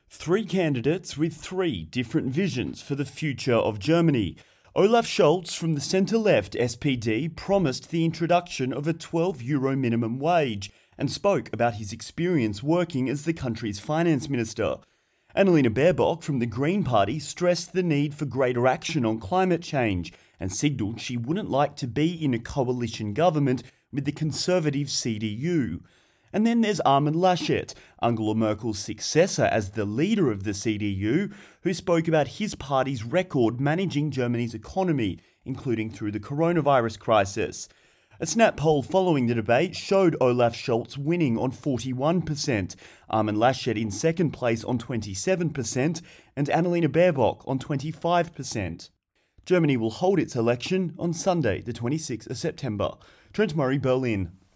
Three candidates with three different visions for the future of Germany. Olaf Scholz from the centre-left SPD promised the introduction of a €12 minimum wage and spoke about his experience working as the country's finance minister. Annalena Baerbock from the Green Party stressed the need for greater action on climate change and signalled she wouldn't like to be in a coalition government with the conservative CDU. And then there's Armin Laschet, Angela Merkel's successor as the leader of the CDU, who spoke about his party's record managing Germany's economy, including through the coronavirus crisis. A Snap poll following the debate showed Olaf Scholz winning on 41%, Armin Laschet in second place on 27%, and Annalena Baerbock on 25%. Germany will hold its election on Sunday, the 26th of September. Trent Murray, Berlin.